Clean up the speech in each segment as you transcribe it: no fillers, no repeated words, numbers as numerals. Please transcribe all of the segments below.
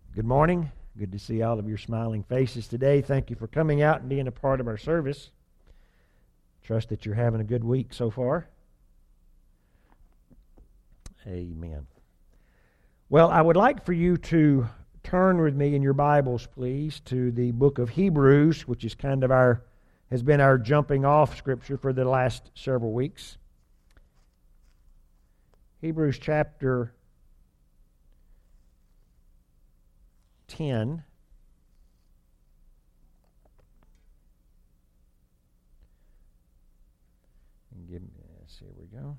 Good morning. Good to see all of your smiling faces today. Thank you for coming out and being a part of our service. Trust that you're having a good week so far. Amen. Well, I would like for you to turn with me in your Bibles, please, to the book of Hebrews, which is has been our jumping off scripture for the last several weeks. Hebrews chapter 10. Here we go.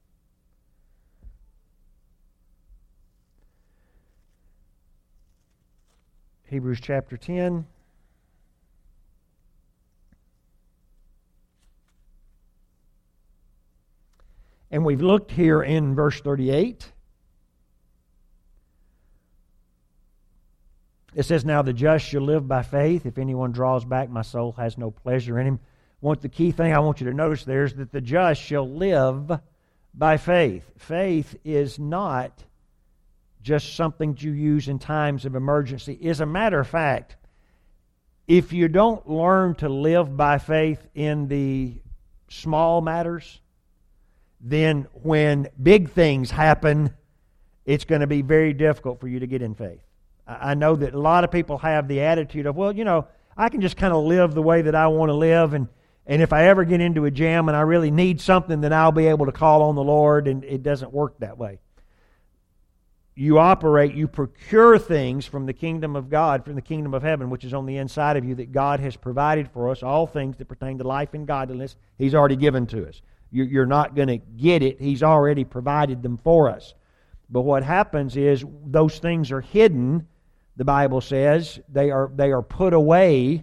Hebrews chapter 10. And we've looked here in verse 38. It says, "Now the just shall live by faith. If anyone draws back, my soul has no pleasure in him." The key thing I want you to notice there is that the just shall live by faith. Faith is not just something you use in times of emergency. As a matter of fact, if you don't learn to live by faith in the small matters, then when big things happen, it's going to be very difficult for you to get in faith. I know that a lot of people have the attitude of, I can just kind of live the way that I want to live, and if I ever get into a jam and I really need something, then I'll be able to call on the Lord, and it doesn't work that way. You procure things from the kingdom of God, from the kingdom of heaven, which is on the inside of you, that God has provided for us, all things that pertain to life and godliness, He's already given to us. You're not going to get it. He's already provided them for us. But what happens is those things are hidden. The Bible says they are put away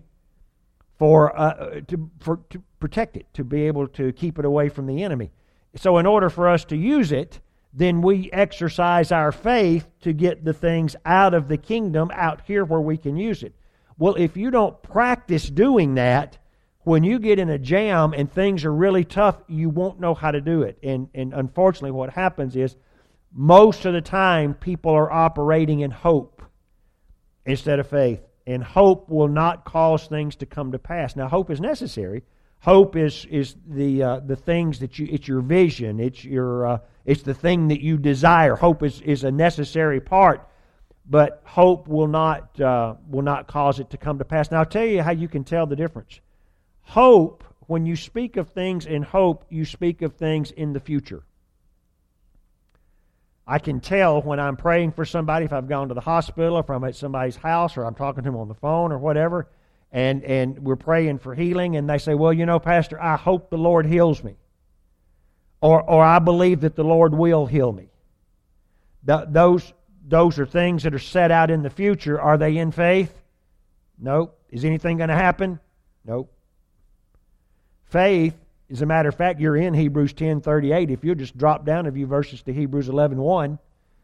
to protect it, to be able to keep it away from the enemy. So in order for us to use it, then we exercise our faith to get the things out of the kingdom out here where we can use it. Well, if you don't practice doing that, when you get in a jam and things are really tough, you won't know how to do it. And unfortunately what happens is most of the time people are operating in hope instead of faith. And hope will not cause things to come to pass. Now, hope is necessary. Hope is the things that it's your vision. It's the thing that you desire. Hope is a necessary part, but hope will not cause it to come to pass. Now, I'll tell you how you can tell the difference. Hope, when you speak of things in hope, you speak of things in the future. I can tell when I'm praying for somebody, if I've gone to the hospital, if I'm at somebody's house, or I'm talking to them on the phone or whatever, and we're praying for healing, and they say, Pastor, I hope the Lord heals me. Or I believe that the Lord will heal me. Those are things that are set out in the future. Are they in faith? Nope. Is anything going to happen? Nope. Faith, as a matter of fact, you're in Hebrews 10:38. If you'll just drop down a few verses to Hebrews 11:1,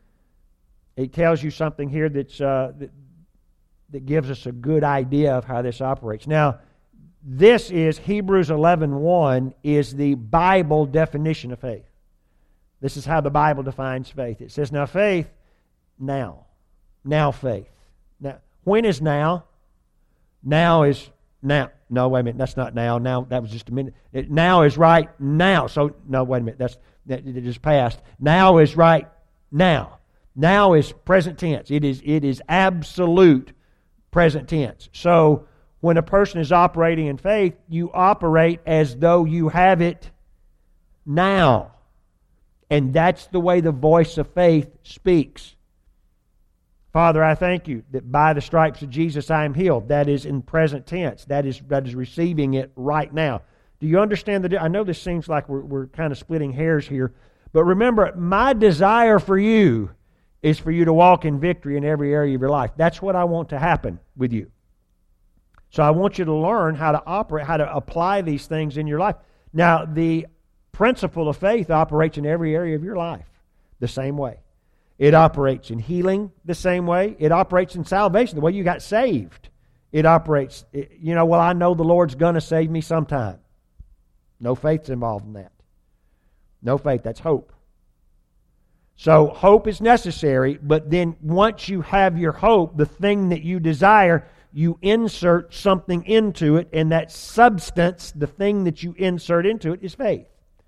it tells you something here that gives us a good idea of how this operates. Now, this is Hebrews 11:1 is the Bible definition of faith. This is how the Bible defines faith. It says, now faith, now faith. Now, when is now? Now is now. No, wait a minute, that's not now. Now, that was just a minute. Now is right now. So, no, wait a minute, it just passed. Now is right now. Now is present tense. It is absolute present tense. So, when a person is operating in faith, you operate as though you have it now. And that's the way the voice of faith speaks. Father, I thank you that by the stripes of Jesus I am healed. That is in present tense. That is receiving it right now. Do you understand I know this seems like we're kind of splitting hairs here, but remember, my desire for you is for you to walk in victory in every area of your life. That's what I want to happen with you. So I want you to learn how to operate, how to apply these things in your life. Now, the principle of faith operates in every area of your life the same way. It operates in healing the same way. It operates in salvation, the way you got saved. It operates, I know the Lord's going to save me sometime. No faith's involved in that. No faith, that's hope. So hope is necessary, but then once you have your hope, the thing that you desire, you insert something into it, and that substance, the thing that you insert into it, is faith.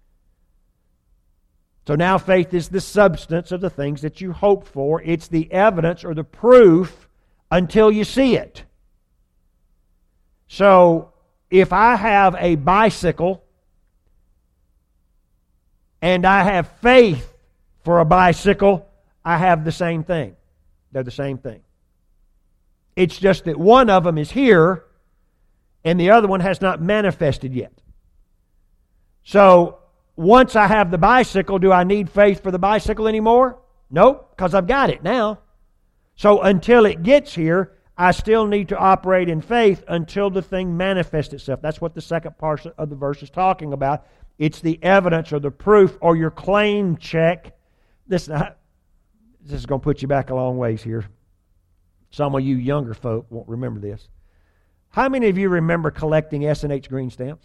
So now faith is the substance of the things that you hope for. It's the evidence or the proof until you see it. So if I have a bicycle and I have faith for a bicycle, I have the same thing. They're the same thing. It's just that one of them is here and the other one has not manifested yet. So once I have the bicycle, do I need faith for the bicycle anymore? Nope, because I've got it now. So until it gets here, I still need to operate in faith until the thing manifests itself. That's what the second part of the verse is talking about. It's the evidence or the proof or your claim check. This is going to put you back a long ways here. Some of you younger folk won't remember this. How many of you remember collecting S&H green stamps?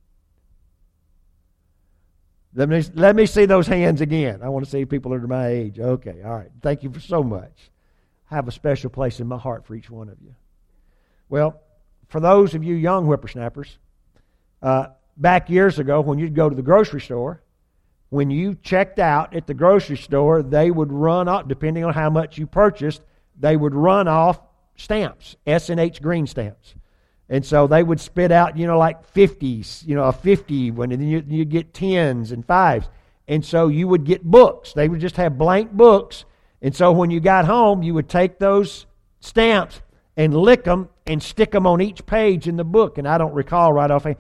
Let me see those hands again. I want to see people under my age. Okay, all right. Thank you for so much. I have a special place in my heart for each one of you. Well, for those of you young whippersnappers, back years ago when you'd go to the grocery store, when you checked out at the grocery store, they would run off, depending on how much you purchased, they would run off stamps, S&H green stamps. And so they would spit out, like 50s, a 50, and then you'd get 10s and 5s. And so you would get books. They would just have blank books. And so when you got home, you would take those stamps and lick them and stick them on each page in the book. And I don't recall right offhand.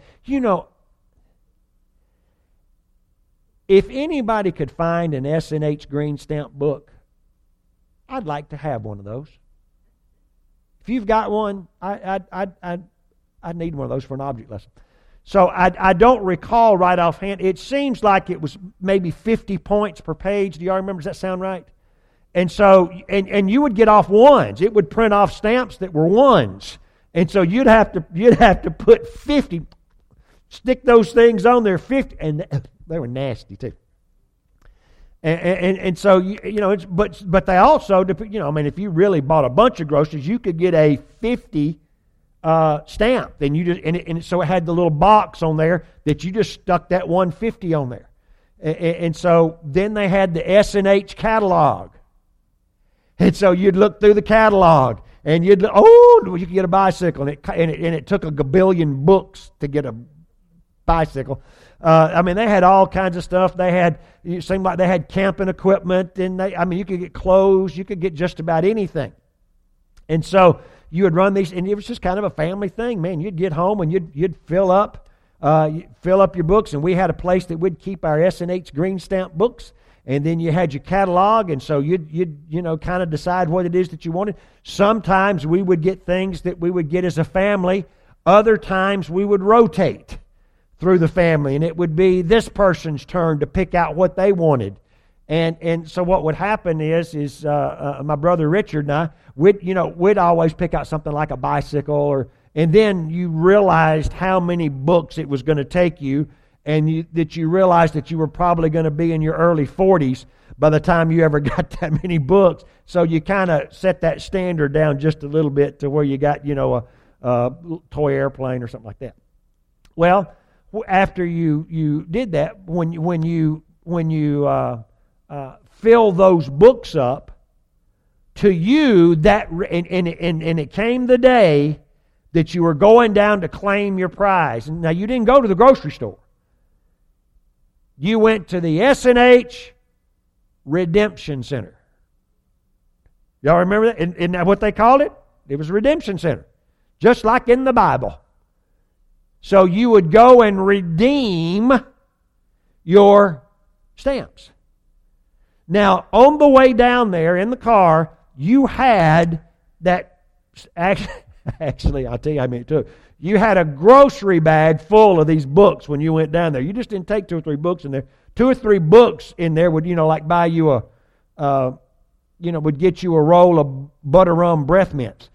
If anybody could find an S&H green stamp book, I'd like to have one of those. If you've got one, I need one of those for an object lesson. So I don't recall right offhand. It seems like it was maybe 50 points per page. Do y'all remember? Does that sound right? And so, and you would get off ones. It would print off stamps that were ones. And so you'd have to put 50, stick those things on there, 50, and they were nasty too. And so but they also, if you really bought a bunch of groceries, you could get a 50 stamp. Then you just and so it had the little box on there that you just stuck that 150 on there. And so then they had the S&H catalog. And so you'd look through the catalog and you could get a bicycle, and it took a gabillion books to get a bicycle. They had all kinds of stuff. It seemed like they had camping equipment, and you could get clothes, you could get just about anything. And so you would run these, and it was just kind of a family thing, man. You'd get home and you'd fill up your books, and we had a place that would keep our S&H green stamp books. And then you had your catalog, and so you'd kind of decide what it is that you wanted. Sometimes we would get things that we would get as a family. Other times we would rotate through the family, and it would be this person's turn to pick out what they wanted. And so what would happen is my brother Richard and I, we'd always pick out something like a bicycle, and then you realized how many books it was going to take you, and that you realized that you were probably going to be in your early 40s by the time you ever got that many books. So you kind of set that standard down just a little bit to where you got, a toy airplane or something like that. Well, after you did that, when you fill those books up, to you that and it came the day that you were going down to claim your prize. Now you didn't go to the grocery store. You went to the S&H Redemption Center. Y'all remember that? Isn't that what they called it? It was Redemption Center, just like in the Bible. So you would go and redeem your stamps. Now, on the way down there in the car, you had that, actually, I'll tell you, I mean it too. You had a grocery bag full of these books when you went down there. You just didn't take 2 or 3 books in there. 2 or 3 books in there would, buy you would get you a roll of butter rum breath mints.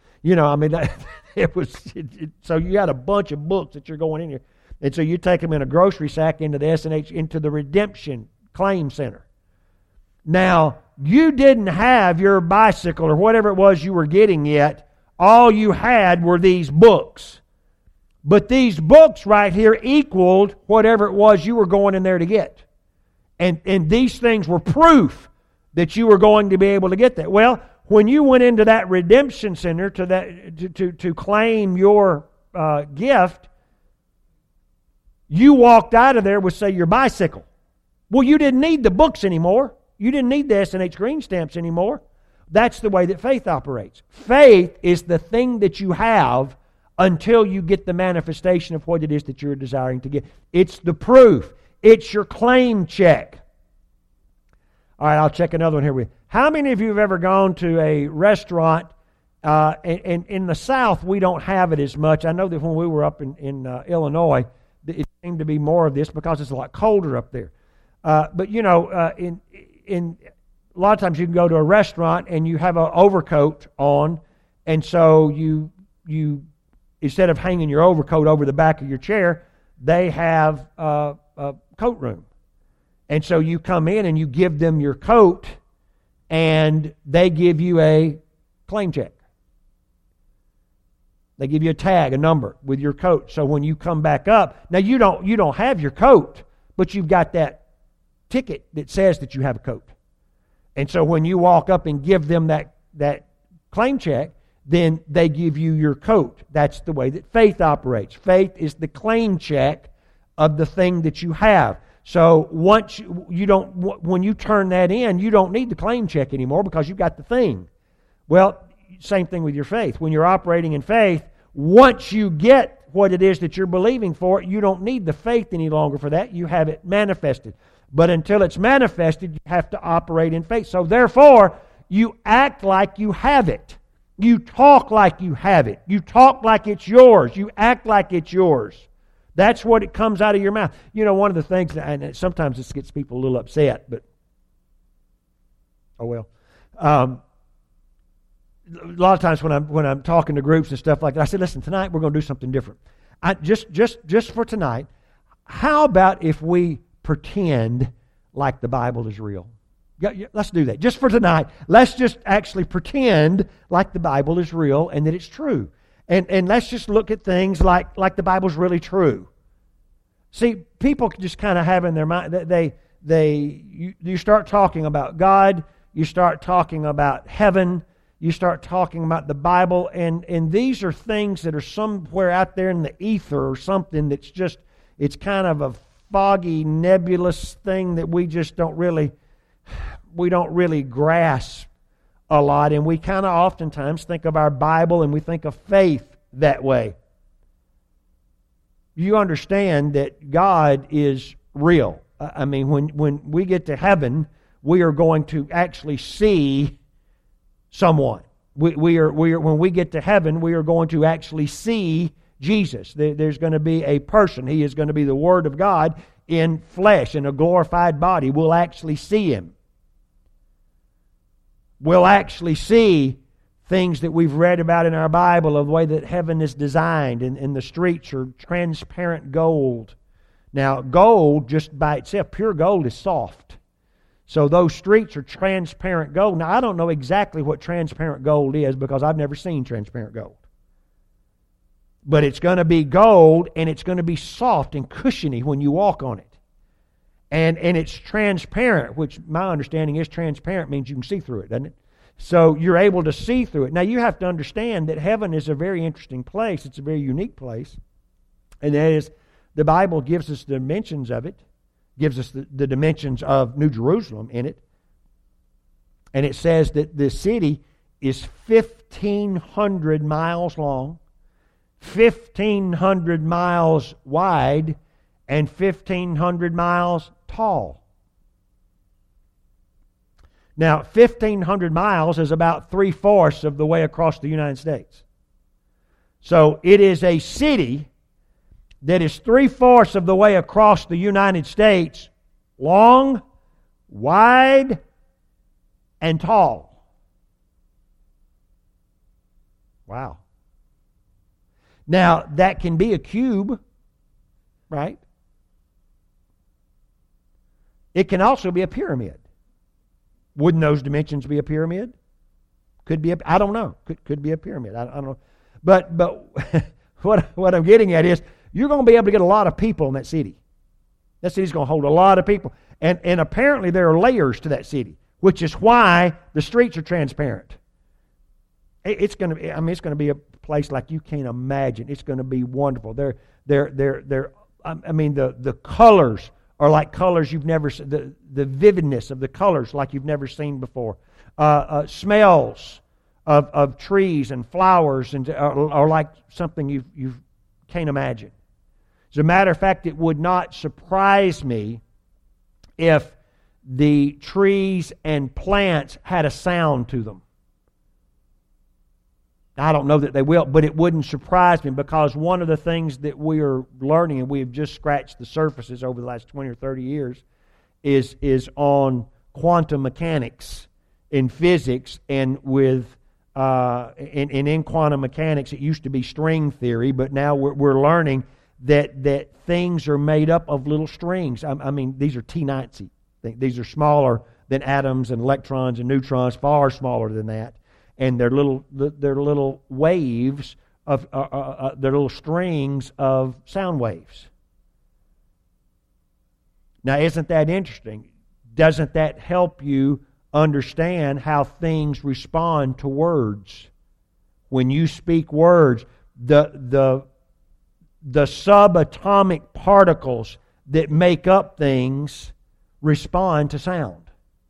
So you had a bunch of books that you're going in here. And so you take them in a grocery sack into the S&H, into the Redemption Claim Center. Now, you didn't have your bicycle or whatever it was you were getting yet. All you had were these books. But these books right here equaled whatever it was you were going in there to get. And these things were proof that you were going to be able to get that. Well, when you went into that redemption center to claim your gift, you walked out of there with, say, your bicycle. Well, you didn't need the books anymore. You didn't need the S&H green stamps anymore. That's the way that faith operates. Faith is the thing that you have until you get the manifestation of what it is that you're desiring to get. It's the proof. It's your claim check. All right, I'll check another one here with you. How many of you have ever gone to a restaurant? And in the South, we don't have it as much. I know that when we were up in Illinois, it seemed to be more of this because it's a lot colder up there. But you know, in a lot of times you can go to a restaurant and you have an overcoat on, and so you instead of hanging your overcoat over the back of your chair, they have a coat room. And so you come in and you give them your coat, and they give you a claim check. They give you a tag, a number with your coat. So when you come back up, now you don't have your coat, but you've got that ticket that says that you have a coat. And so when you walk up and give them that claim check, then they give you your coat. That's the way that faith operates. Faith is the claim check of the thing that you have. So once when you turn that in, you don't need the claim check anymore because you've got the thing. Well, same thing with your faith. When you're operating in faith, once you get what it is that you're believing for, you don't need the faith any longer for that. You have it manifested. But until it's manifested, you have to operate in faith. So therefore, you act like you have it. You talk like you have it. You talk like it's yours. You act like it's yours. That's what it comes out of your mouth. You know, one of the things, and sometimes this gets people a little upset, but oh well. A lot of times when I'm talking to groups and stuff like that, I say, listen, tonight we're going to do something different. Just for tonight, how about if we pretend like the Bible is real? Yeah, let's do that. Just for tonight, let's just actually pretend like the Bible is real and that it's true. And let's just look at things like the Bible's really true. See, people just kind of have in their mind that you start talking about God, you start talking about heaven, you start talking about the Bible, and these are things that are somewhere out there in the ether or something that's just, it's kind of a foggy, nebulous thing that we just don't really grasp a lot, and we kind of oftentimes think of our Bible and we think of faith that way. You understand that God is real. I mean, when we get to heaven, we are going to actually see someone. When we get to heaven, we are going to actually see Jesus. There's going to be a person. He is going to be the Word of God in flesh, in a glorified body. We'll actually see Him. We'll actually see things that we've read about in our Bible of the way that heaven is designed, and the streets are transparent gold. Now, gold, just by itself, pure gold is soft. So those streets are transparent gold. Now, I don't know exactly what transparent gold is because I've never seen transparent gold. But it's going to be gold, and it's going to be soft and cushiony when you walk on it. And it's transparent, which my understanding is transparent means you can see through it, doesn't it? So you're able to see through it. Now you have to understand that heaven is a very interesting place. It's a very unique place. And that is, the Bible gives us the dimensions of it, gives us the dimensions of New Jerusalem in it. And it says that the city is 1,500 miles long, 1,500 miles wide, and 1,500 miles tall. Now, 1,500 miles is about 3/4 of the way across the United States. So it is a city that is 3/4 of the way across the United States, long, wide, and tall. Wow. Now, that can be a cube, right? It can also be a pyramid. Wouldn't those dimensions be a pyramid? Could be. I don't know. Could be a pyramid. I don't know. But what I'm getting at is you're going to be able to get a lot of people in that city. That city's going to hold a lot of people. And apparently there are layers to that city, which is why the streets are transparent. It's going to be a place like you can't imagine. It's going to be wonderful. The colors are like colors you've never seen. The vividness of the colors like you've never seen before. Smells of trees and flowers are like something you can't imagine. As a matter of fact, it would not surprise me if the trees and plants had a sound to them. I don't know that they will, but it wouldn't surprise me, because one of the things that we are learning, and we have just scratched the surfaces over the last 20 or 30 years, is on quantum mechanics in physics, and with in quantum mechanics it used to be string theory, but now we're learning that things are made up of little strings. I mean, these are T-Nancy. These are smaller than atoms and electrons and neutrons, far smaller than that. And they're little waves of they're little strings of sound waves. Now, isn't that interesting? Doesn't that help you understand how things respond to words? When you speak words, the subatomic particles that make up things respond to sound.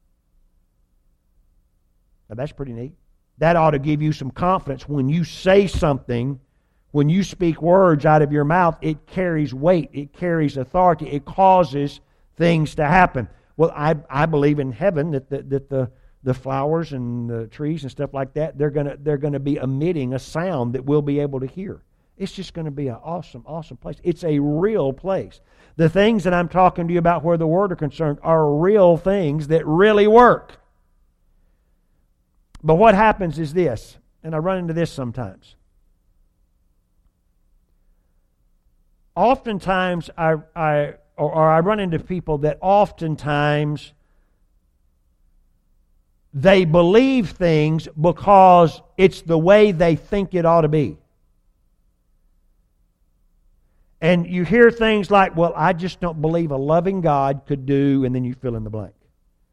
Now, that's pretty neat. That ought to give you some confidence. When you say something, when you speak words out of your mouth, it carries weight, it carries authority, it causes things to happen. Well, I believe in heaven that the flowers and the trees and stuff like that, they're gonna be emitting a sound that we'll be able to hear. It's just going to be an awesome, awesome place. It's a real place. The things that I'm talking to you about where the Word are concerned are real things that really work. But what happens is this, and I run into this sometimes. Oftentimes, I run into people that oftentimes they believe things because it's the way they think it ought to be. And you hear things like, well, I just don't believe a loving God could do, and then you fill in the blank.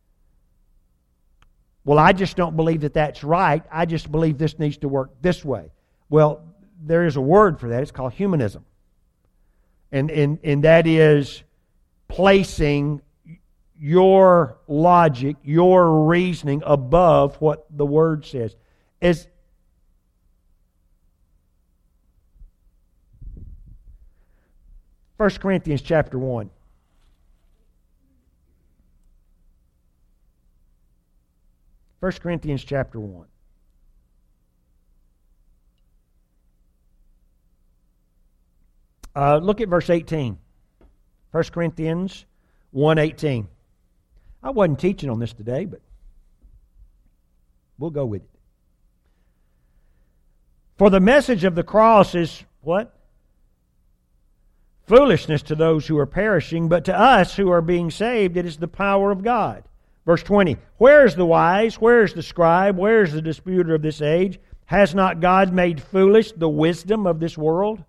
Well, I just don't believe that that's right. I just believe this needs to work this way. Well, there is a word for that. It's called humanism. And that is placing your logic, your reasoning above what the Word says. As 1 Corinthians chapter 1. First Corinthians chapter 1. Look at verse 18. 1 Corinthians 1:18. I wasn't teaching on this today, but we'll go with it. For the message of the cross is what? Foolishness to those who are perishing, but to us who are being saved, it is the power of God. Verse 20, where is the wise? Where is the scribe? Where is the disputer of this age? Has not God made foolish the wisdom of this world?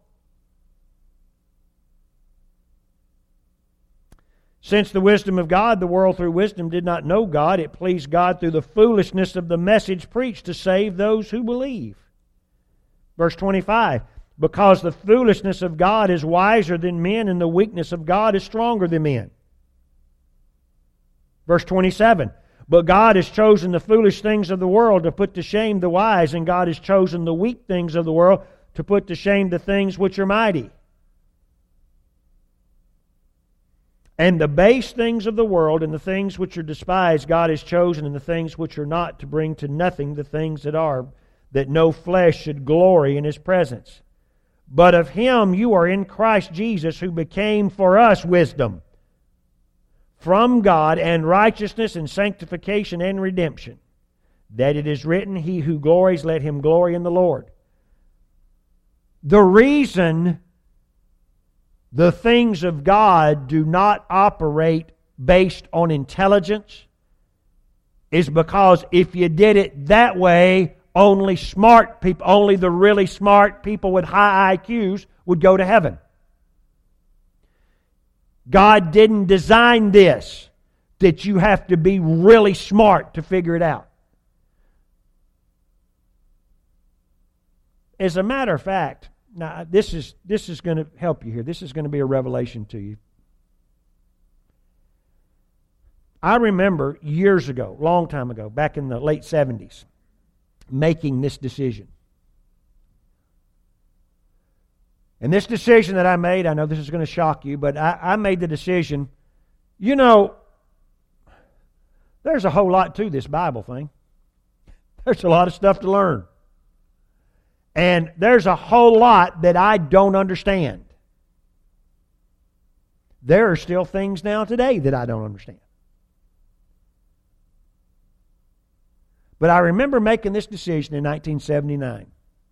Since the wisdom of God, the world through wisdom did not know God, it pleased God through the foolishness of the message preached to save those who believe. Verse 25, because the foolishness of God is wiser than men, and the weakness of God is stronger than men. Verse 27, but God has chosen the foolish things of the world to put to shame the wise, and God has chosen the weak things of the world to put to shame the things which are mighty. And the base things of the world and the things which are despised God has chosen, and the things which are not, to bring to nothing the things that are, that no flesh should glory in His presence. But of Him you are in Christ Jesus, who became for us wisdom from God, and righteousness and sanctification and redemption, that it is written, he who glories, let him glory in the Lord. The reason the things of God do not operate based on intelligence is because if you did it that way, only smart people, only the really smart people with high IQs would go to heaven. God didn't design this that you have to be really smart to figure it out. As a matter of fact, now this is going to help you here. This is going to be a revelation to you. I remember years ago, long time ago, back in the late 70s, making this decision. And this decision that I made, I know this is going to shock you, but I made the decision, you know, there's a whole lot to this Bible thing. There's a lot of stuff to learn. And there's a whole lot that I don't understand. There are still things now today that I don't understand. But I remember making this decision in 1979.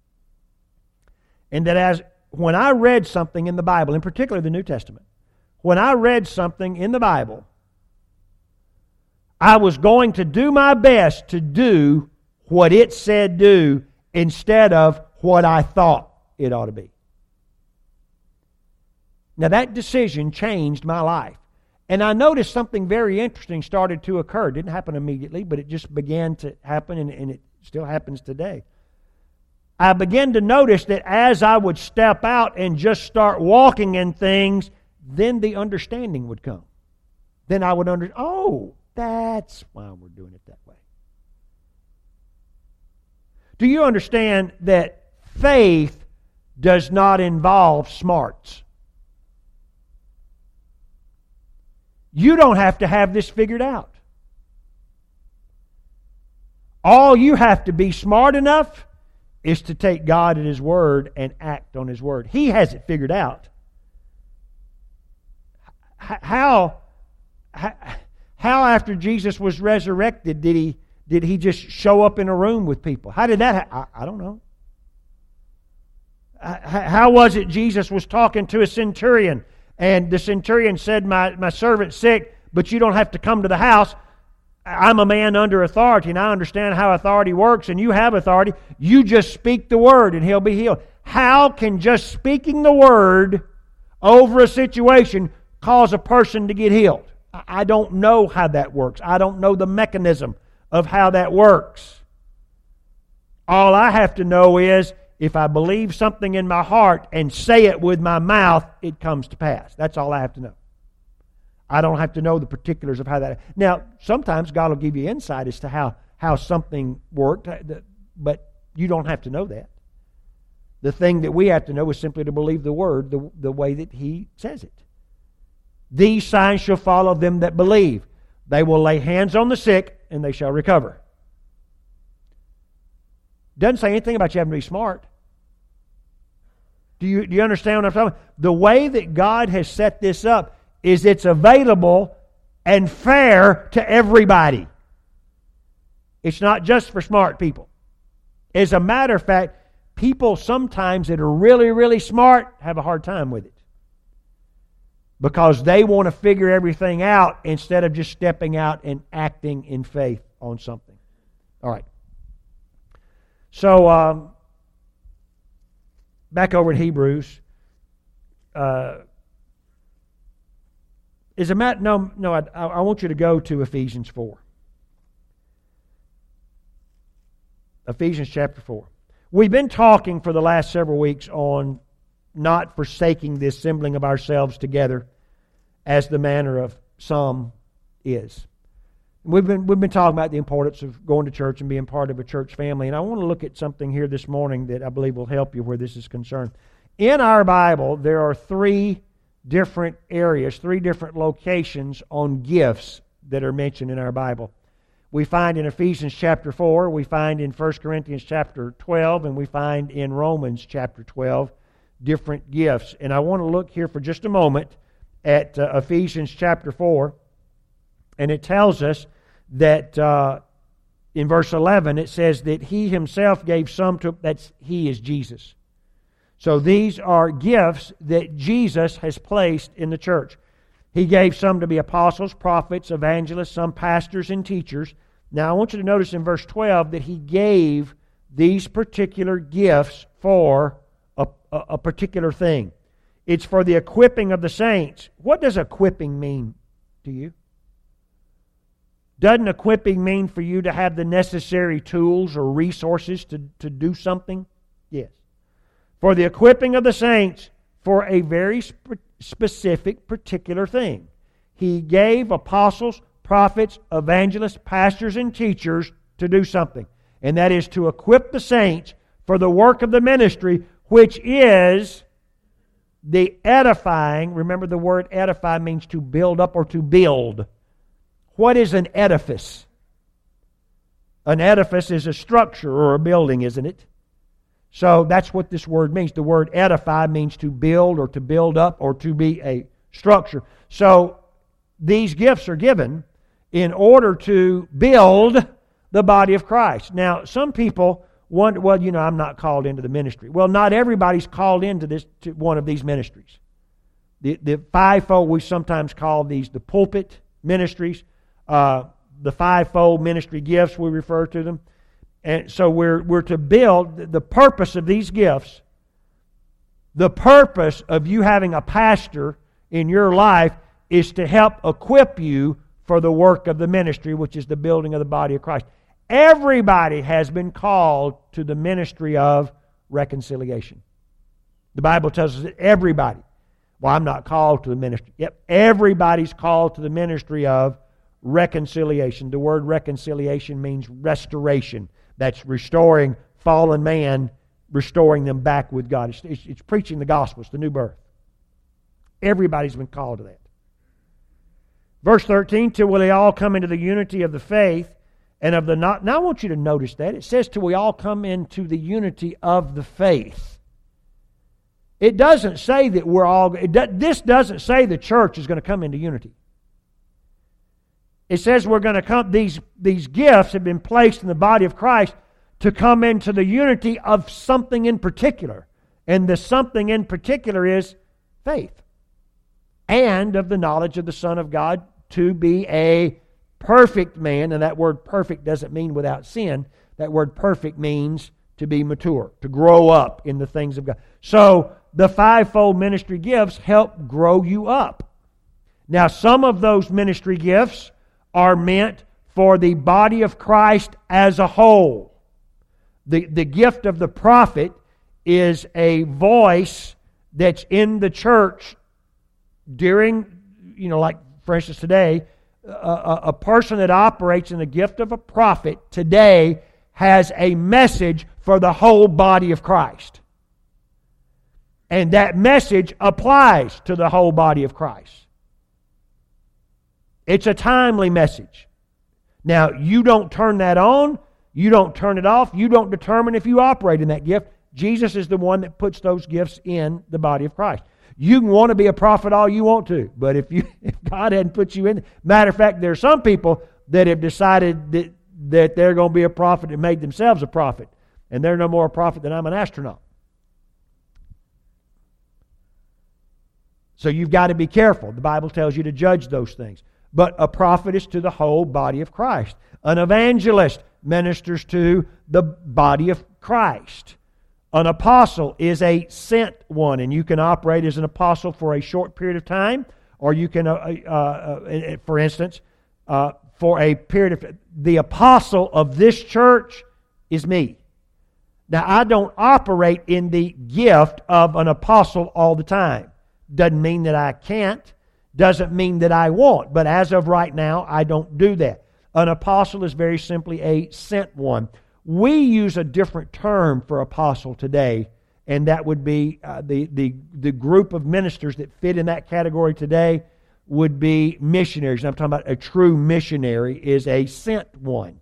And that when I read something in the Bible, in particular the New Testament, when I read something in the Bible, I was going to do my best to do what it said do instead of what I thought it ought to be. Now that decision changed my life. And I noticed something very interesting started to occur. It didn't happen immediately, but it just began to happen, and it still happens today. I began to notice that as I would step out and just start walking in things, then the understanding would come. Then I would understand, oh, that's why we're doing it that way. Do you understand that faith does not involve smarts? You don't have to have this figured out. All you have to be smart enough is to take God at His Word and act on His Word. He has it figured out. How after Jesus was resurrected did He just show up in a room with people? How did that happen? I don't know. How was it Jesus was talking to a centurion, and the centurion said, my servant's sick, but you don't have to come to the house. I'm a man under authority, and I understand how authority works, and you have authority. You just speak the word, and he'll be healed. How can just speaking the word over a situation cause a person to get healed? I don't know how that works. I don't know the mechanism of how that works. All I have to know is, if I believe something in my heart and say it with my mouth, it comes to pass. That's all I have to know. I don't have to know the particulars of how that... Now, sometimes God will give you insight as to how something worked, but you don't have to know that. The thing that we have to know is simply to believe the Word the way that He says it. These signs shall follow them that believe. They will lay hands on the sick, and they shall recover. Doesn't say anything about you having to be smart. Do you understand what I'm talking about? The way that God has set this up is it's available and fair to everybody. It's not just for smart people. As a matter of fact, people sometimes that are really, really smart have a hard time with it. Because they want to figure everything out instead of just stepping out and acting in faith on something. All right. So, back over in Hebrews, I want you to go to Ephesians 4. Ephesians chapter 4. We've been talking for the last several weeks on not forsaking the assembling of ourselves together as the manner of some is. We've been talking about the importance of going to church and being part of a church family. And I want to look at something here this morning that I believe will help you where this is concerned. In our Bible, there are 3 different areas, 3 different locations on gifts that are mentioned in our Bible. We find in Ephesians chapter 4, we find in 1 Corinthians chapter 12, and we find in Romans chapter 12 different gifts. And I want to look here for just a moment at Ephesians chapter 4. And it tells us that in verse 11, it says that He Himself gave some to... He is Jesus. So these are gifts that Jesus has placed in the church. He gave some to be apostles, prophets, evangelists, some pastors and teachers. Now, I want you to notice in verse 12 that He gave these particular gifts for a particular thing. It's for the equipping of the saints. What does equipping mean to you? Doesn't equipping mean for you to have the necessary tools or resources to do something? Yes. For the equipping of the saints for a very specific, particular thing. He gave apostles, prophets, evangelists, pastors, and teachers to do something. And that is to equip the saints for the work of the ministry, which is the edifying. Remember, the word edify means to build up or to build. What is an edifice? An edifice is a structure or a building, isn't it? So that's what this word means. The word edify means to build or to build up or to be a structure. So these gifts are given in order to build the body of Christ. Now, some people wonder, well, I'm not called into the ministry. Well, not everybody's called into to one of these ministries. The fivefold, we sometimes call these the pulpit ministries. The fivefold ministry gifts, we refer to them. And so we're to build the purpose of these gifts. The purpose of you having a pastor in your life is to help equip you for the work of the ministry, which is the building of the body of Christ. Everybody has been called to the ministry of reconciliation. The Bible tells us that everybody. Well, I'm not called to the ministry. Yep, everybody's called to the ministry of reconciliation. The word reconciliation means restoration. That's restoring fallen man, restoring them back with God. It's preaching the gospel. It's the new birth. Everybody's been called to that. Verse 13, till we all come into the unity of the faith and of the not. Now I want you to notice that. It says till we all come into the unity of the faith. It doesn't say that we're all... This doesn't say the church is going to come into unity. It says we're going to come... These gifts have been placed in the body of Christ to come into the unity of something in particular. And the something in particular is faith. And of the knowledge of the Son of God, to be a perfect man. And that word perfect doesn't mean without sin. That word perfect means to be mature, to grow up in the things of God. So the fivefold ministry gifts help grow you up. Now, some of those ministry gifts are meant for the body of Christ as a whole. The gift of the prophet is a voice that's in the church during, like for instance today, a person that operates in the gift of a prophet today has a message for the whole body of Christ. And that message applies to the whole body of Christ. It's a timely message. Now, you don't turn that on, you don't turn it off, you don't determine if you operate in that gift. Jesus is the one that puts those gifts in the body of Christ. You can want to be a prophet all you want to, but if God hadn't put you in... Matter of fact, there are some people that have decided that they're going to be a prophet and made themselves a prophet. And they're no more a prophet than I'm an astronaut. So you've got to be careful. The Bible tells you to judge those things. But a prophet is to the whole body of Christ. An evangelist ministers to the body of Christ. An apostle is a sent one, and you can operate as an apostle for a short period of time, or you can, for instance, for a period of... The apostle of this church is me. Now, I don't operate in the gift of an apostle all the time. Doesn't mean that I can't. Doesn't mean that I won't. But as of right now, I don't do that. An apostle is very simply a sent one. We use a different term for apostle today, and that would be the group of ministers that fit in that category today would be missionaries. And I'm talking about a true missionary is a sent one.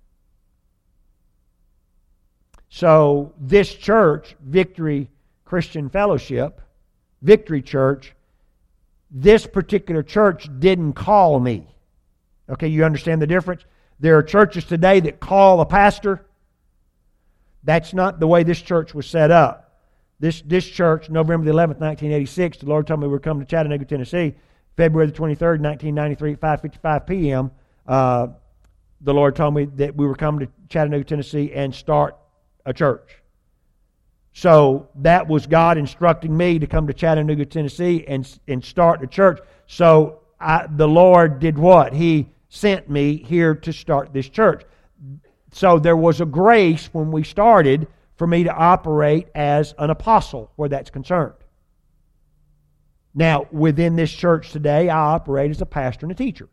So this church, Victory Christian Fellowship, Victory Church, this particular church didn't call me. Okay, you understand the difference? There are churches today that call a pastor. That's not the way this church was set up. This church, November the 11th, 1986, the Lord told me we were coming to Chattanooga, Tennessee, February the 23rd, 1993, at 5:55 p.m., the Lord told me that we were coming to Chattanooga, Tennessee and start a church. So that was God instructing me to come to Chattanooga, Tennessee and start a church. So the Lord did what? He sent me here to start this church. So there was a grace when we started for me to operate as an apostle where that's concerned. Now, within this church today, I operate as a pastor and a teacher.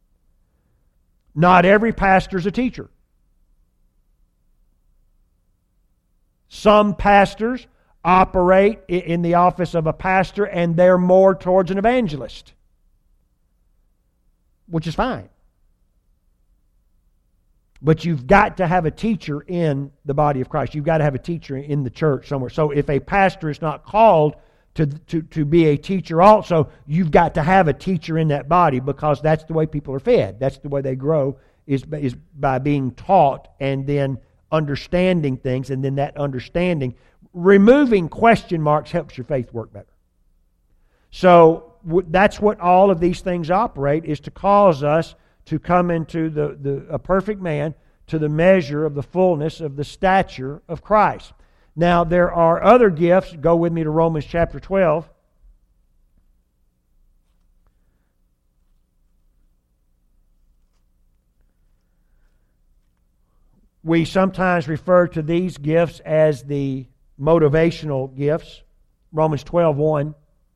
Not every pastor is a teacher. Some pastors operate in the office of a pastor and they're more towards an evangelist, which is fine. But you've got to have a teacher in the body of Christ. You've got to have a teacher in the church somewhere. So if a pastor is not called to be a teacher also, you've got to have a teacher in that body, because that's the way people are fed. That's the way they grow, is by being taught and then understanding things, and then that understanding, removing question marks helps your faith work better. So that's what all of these things operate, is to cause us to come into a perfect man, to the measure of the fullness of the stature of Christ. Now, there are other gifts. Go with me to Romans chapter 12. We sometimes refer to these gifts as the motivational gifts. Romans 12:1.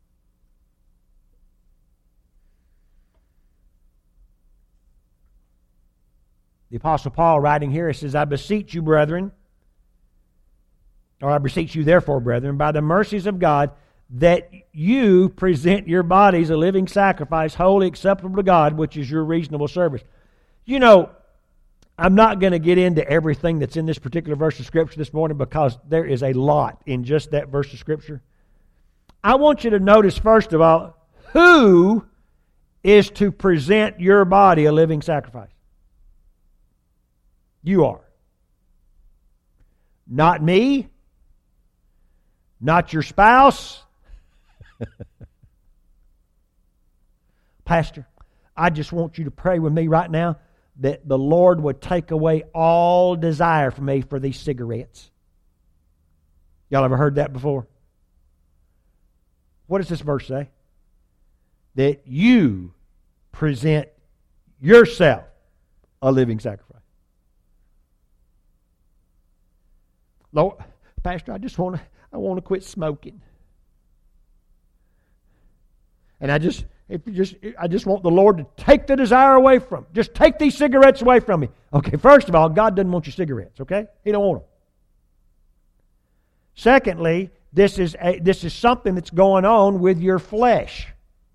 The Apostle Paul writing here, he says, I beseech you, brethren, or I beseech you therefore, brethren, by the mercies of God, that you present your bodies a living sacrifice, wholly acceptable to God, which is your reasonable service. You know, I'm not going to get into everything that's in this particular verse of Scripture this morning, because there is a lot in just that verse of Scripture. I want you to notice, first of all, who is to present your body a living sacrifice? You are. Not me. Not your spouse. Pastor, I just want you to pray with me right now that the Lord would take away all desire from me for these cigarettes. Y'all ever heard that before? What does this verse say? That you present yourself a living sacrifice. Lord, Pastor, I want to quit smoking. And I just want the Lord to take the desire away from me. Just take these cigarettes away from me. Okay, first of all, God doesn't want your cigarettes, okay? He don't want them. Secondly, this is something that's going on with your flesh.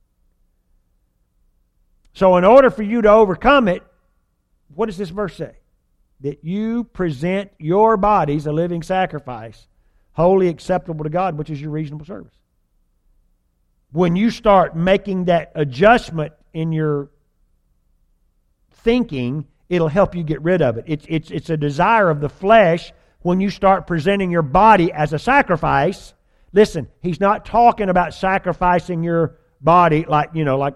So in order for you to overcome it, what does this verse say? That you present your bodies a living sacrifice, wholly acceptable to God, which is your reasonable service. When you start making that adjustment in your thinking, it'll help you get rid of it. It's a desire of the flesh. When you start presenting your body as a sacrifice, listen, he's not talking about sacrificing your body like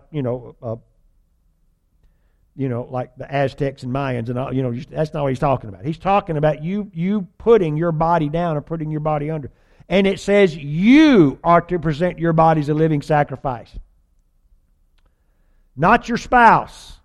the Aztecs and Mayans and all. That's not what he's talking about. He's talking about you putting your body down or putting your body under. And it says you are to present your bodies a living sacrifice. Not your spouse.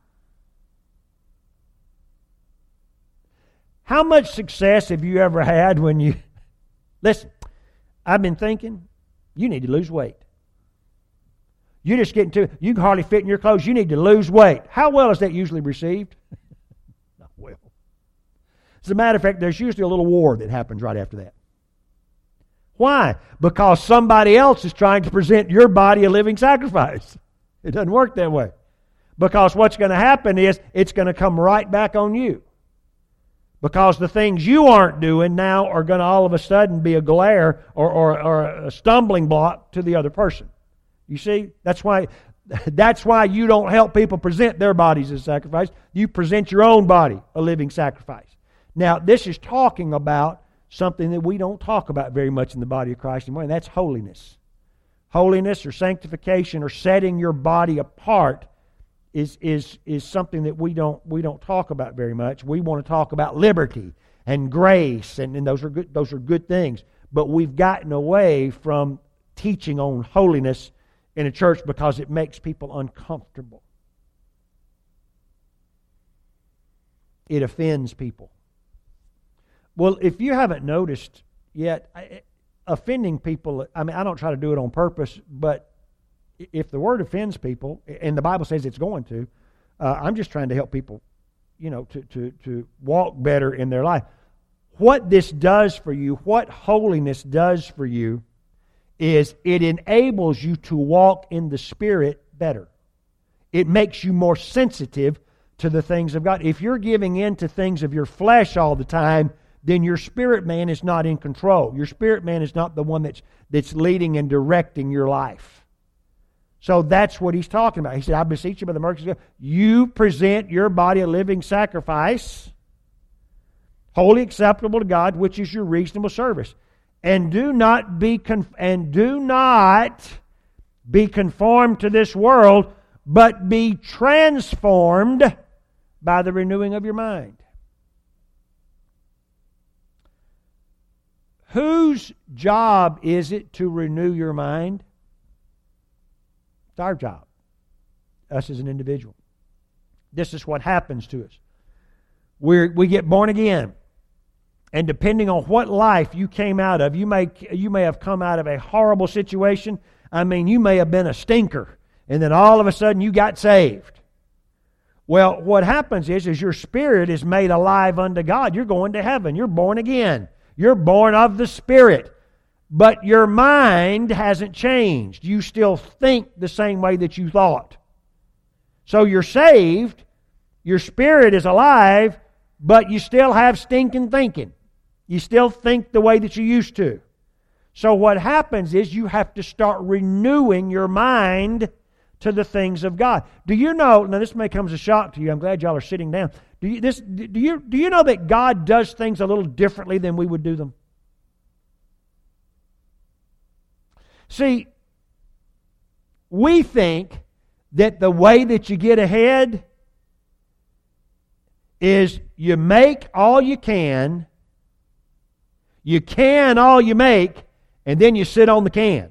How much success have you ever had when you... Listen, I've been thinking, you need to lose weight. You're just getting too... You can hardly fit in your clothes. You need to lose weight. How well is that usually received? Not well. As a matter of fact, there's usually a little war that happens right after that. Why? Because somebody else is trying to present your body a living sacrifice. It doesn't work that way. Because what's going to happen is it's going to come right back on you. Because the things you aren't doing now are going to all of a sudden be a glare or a stumbling block to the other person. You see? That's why you don't help people present their bodies as sacrifice. You present your own body a living sacrifice. Now, this is talking about something that we don't talk about very much in the body of Christ anymore, and that's holiness. Holiness or sanctification or setting your body apart is something that we don't talk about very much. We want to talk about liberty and grace, and those are good things. But we've gotten away from teaching on holiness in a church because it makes people uncomfortable. It offends people. Well, if you haven't noticed yet, offending people, I don't try to do it on purpose, but if the word offends people, and the Bible says it's going to, I'm just trying to help people, to walk better in their life. What this does for you, what holiness does for you, is it enables you to walk in the Spirit better. It makes you more sensitive to the things of God. If you're giving in to things of your flesh all the time, then your spirit man is not in control. Your spirit man is not the one that's leading and directing your life. So that's what he's talking about. He said, I beseech you by the mercies of God, you present your body a living sacrifice, wholly acceptable to God, which is your reasonable service. And do not be conformed to this world, but be transformed by the renewing of your mind. Whose job is it to renew your mind? It's our job, us as an individual. This is what happens to us. We get born again. And depending on what life you came out of, you may have come out of a horrible situation. You may have been a stinker, and then all of a sudden you got saved. Well, what happens is your spirit is made alive unto God. You're going to heaven. You're born again. You're born of the Spirit. But your mind hasn't changed. You still think the same way that you thought. So you're saved, your spirit is alive, but you still have stinking thinking. You still think the way that you used to. So what happens is you have to start renewing your mind to the things of God. Do you know, now this may come as a shock to you, I'm glad y'all are sitting down. Do you know that God does things a little differently than we would do them? See, we think that the way that you get ahead is you make all you can all you make, and then you sit on the can.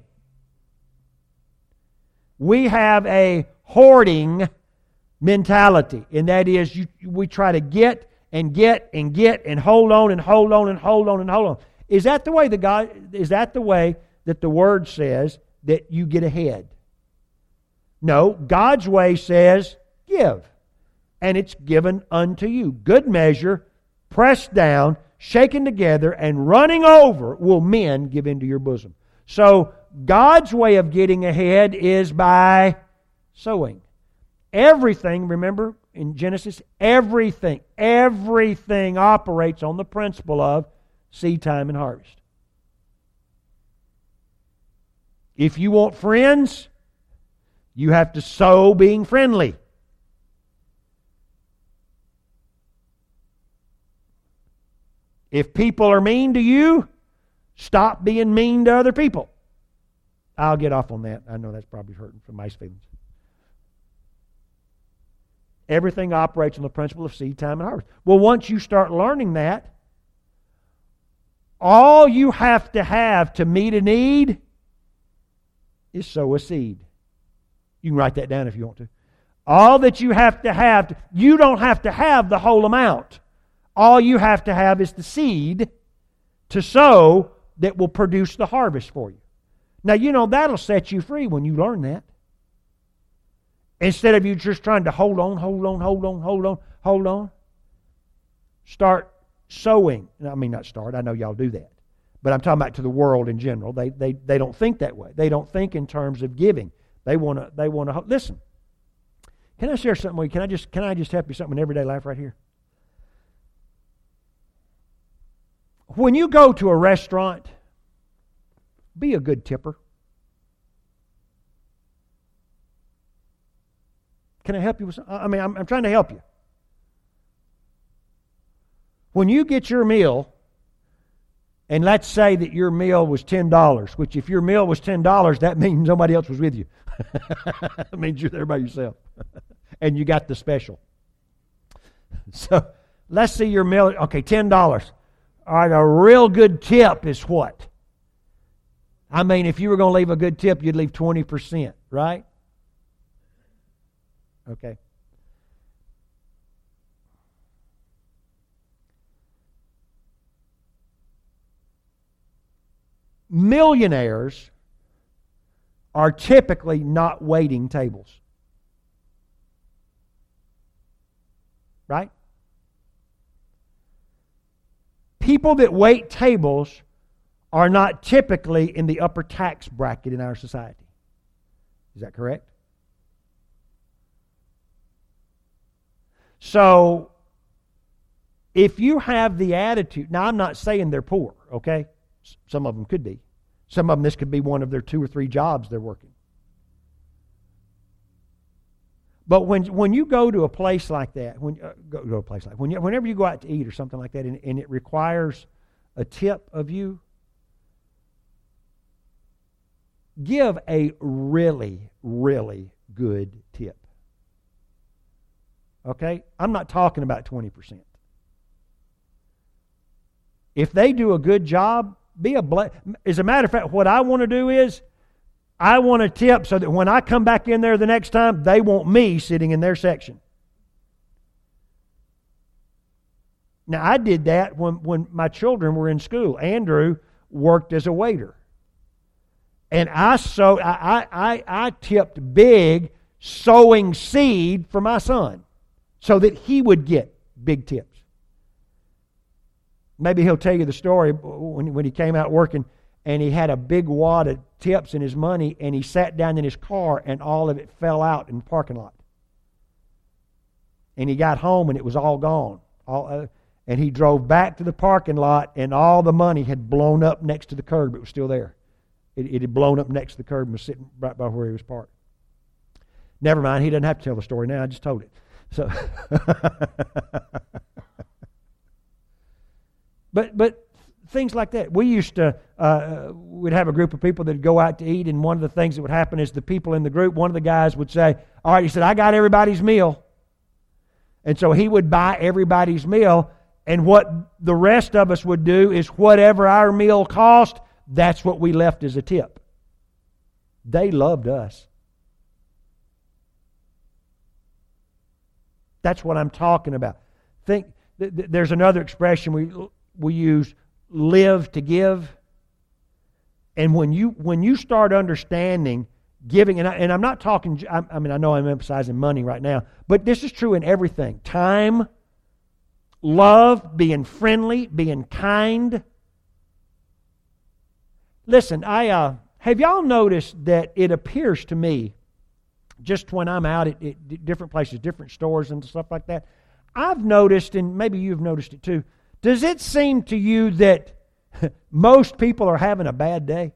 We have a hoarding mentality, and that is we try to get and hold on and hold on and hold on and hold on. Is that the way that the Word says that you get ahead? No, God's way says give, and it's given unto you. Good measure, pressed down, shaken together, and running over will men give into your bosom. So God's way of getting ahead is by sowing. Everything, remember in Genesis, everything operates on the principle of seed time and harvest. If you want friends, you have to sow being friendly. If people are mean to you, stop being mean to other people. I'll get off on that. I know that's probably hurting from my feelings. Everything operates on the principle of seed time and harvest. Well, once you start learning that, all you have to meet a need is sow a seed. You can write that down if you want to. All that you have, you don't have to have the whole amount. All you have to have is the seed to sow that will produce the harvest for you. Now, that'll set you free when you learn that. Instead of you just trying to hold on. Start sowing. I know y'all do that. But I'm talking about to the world in general. They don't think that way. They don't think in terms of giving. They want to listen. Can I share something with you? Can I just help you something in everyday life right here? When you go to a restaurant, be a good tipper. Can I help you with something? I'm trying to help you. When you get your meal, and let's say that your meal was $10, which if your meal was $10, that means nobody else was with you. That means you're there by yourself. and you got the special. So let's see your meal. Okay, $10. All right, a real good tip is what? I mean, if you were going to leave a good tip, you'd leave 20%, right? Okay. Millionaires are typically not waiting tables. Right? People that wait tables are not typically in the upper tax bracket in our society. Is that correct? So, if you have the attitude, now I'm not saying they're poor, okay? Some of them could be. Some of them, this could be one of their 2 or 3 jobs they're working. But when you go to a place like that, whenever you go out to eat or something like that, and it requires a tip of you, give a really, really good tip. Okay? I'm not talking about 20%. If they do a good job, as a matter of fact, what I want to do is, I want a tip so that when I come back in there the next time, they want me sitting in their section. Now, I did that when my children were in school. Andrew worked as a waiter. And I tipped big, sowing seed for my son so that he would get big tips. Maybe he'll tell you the story when he came out working and he had a big wad of tips in his money and he sat down in his car and all of it fell out in the parking lot. And he got home and it was all gone. And he drove back to the parking lot and all the money had blown up next to the curb. It was still there. It had blown up next to the curb and was sitting right by where he was parked. Never mind, he doesn't have to tell the story now. I just told it. So, but things like that. We used to, we'd have a group of people that would go out to eat, and one of the things that would happen is the people in the group, one of the guys would say, all right, he said, I got everybody's meal. And so he would buy everybody's meal, and what the rest of us would do is whatever our meal cost, that's what we left as a tip. They loved us. That's what I'm talking about. Think there's another expression we use, live to give. And when you start understanding giving, and I'm not talking, I mean, I know I'm emphasizing money right now, but this is true in everything. Time, love, being friendly, being kind. Listen, have y'all noticed that it appears to me, just when I'm out at different places, different stores and stuff like that, I've noticed, and maybe you've noticed it too, does it seem to you that most people are having a bad day?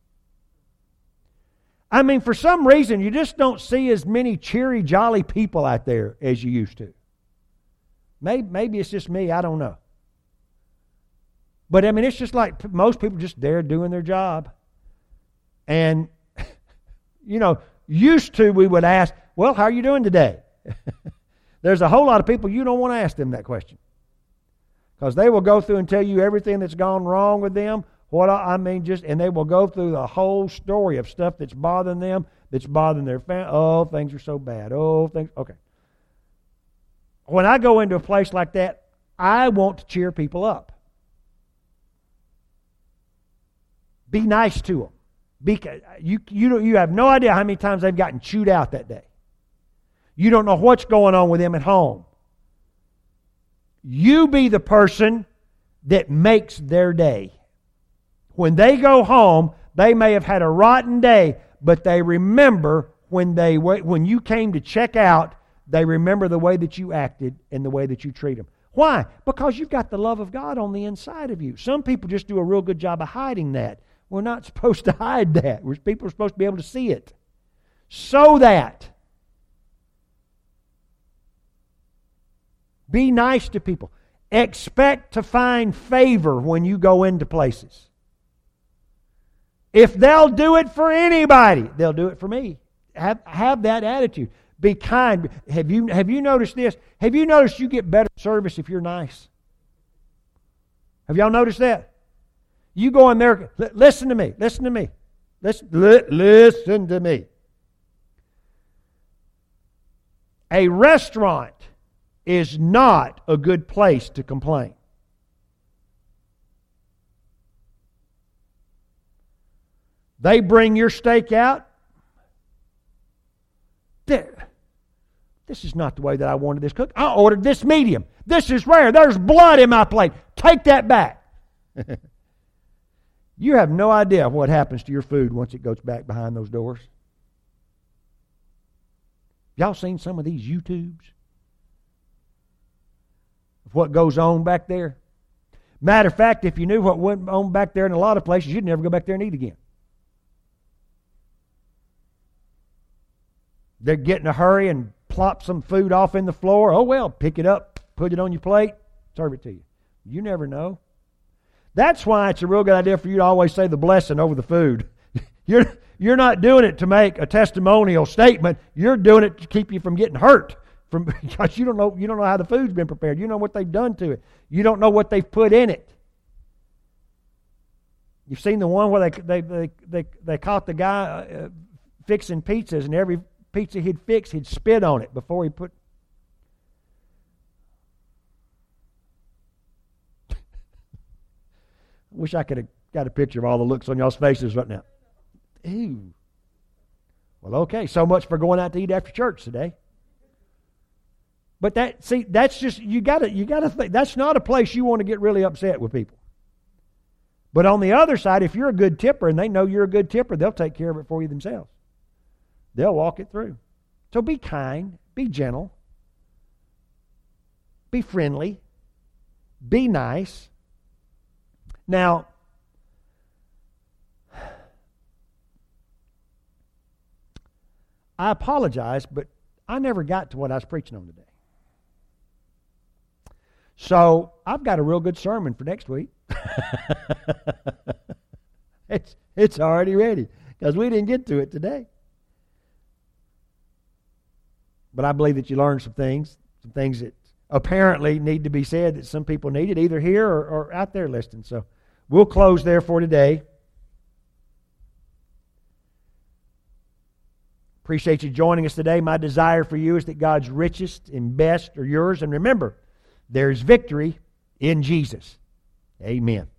I mean, for some reason, you just don't see as many cheery, jolly people out there as you used to. Maybe it's just me, I don't know. But I mean, it's just like most people just there doing their job. And, you know, used to we would ask, well, how are you doing today? There's a whole lot of people you don't want to ask them that question. Because they will go through and tell you everything that's gone wrong with them. And they will go through the whole story of stuff that's bothering them, that's bothering their family. Oh, things are so bad. Okay. When I go into a place like that, I want to cheer people up. Be nice to them. You have no idea how many times they've gotten chewed out that day. You don't know what's going on with them at home. You be the person that makes their day. When they go home, they may have had a rotten day, but they remember when you came to check out, they remember the way that you acted and the way that you treat them. Why? Because you've got the love of God on the inside of you. Some people just do a real good job of hiding that. We're not supposed to hide that. People are supposed to be able to see it. So that be nice to people. Expect to find favor when you go into places. If they'll do it for anybody, they'll do it for me. Have that attitude. Be kind. Have you noticed this? Have you noticed you get better service if you're nice? Have y'all noticed that? You go in there, listen to me. Listen to me. Listen to me. A restaurant is not a good place to complain. They bring your steak out. This is not the way that I wanted this cooked. I ordered this medium. This is rare. There's blood in my plate. Take that back. You have no idea what happens to your food once it goes back behind those doors. Y'all seen some of these YouTubes of what goes on back there? Matter of fact, if you knew what went on back there in a lot of places, you'd never go back there and eat again. They're getting a hurry and plop some food off in the floor. Oh well, pick it up, put it on your plate, serve it to you. You never know. That's why it's a real good idea for you to always say the blessing over the food. You're not doing it to make a testimonial statement. You're doing it to keep you from getting hurt. Because you don't know how the food's been prepared. You don't know what they've done to it. You don't know what they've put in it. You've seen the one where they caught the guy fixing pizzas, and every pizza he'd fix, he'd spit on it before he put. Wish I could have got a picture of all the looks on y'all's faces right now. Ew. Well, okay, so much for going out to eat after church today. But that's just you gotta think that's not a place you want to get really upset with people. But on the other side, if you're a good tipper and they know you're a good tipper, they'll take care of it for you themselves. They'll walk it through. So be kind, be gentle, be friendly, be nice. Now, I apologize, but I never got to what I was preaching on today. So I've got a real good sermon for next week. It's already ready because we didn't get to it today. But I believe that you learned some things that apparently need to be said that some people needed, either here or out there listening. So we'll close there for today. Appreciate you joining us today. My desire for you is that God's richest and best are yours. And remember, there's victory in Jesus. Amen.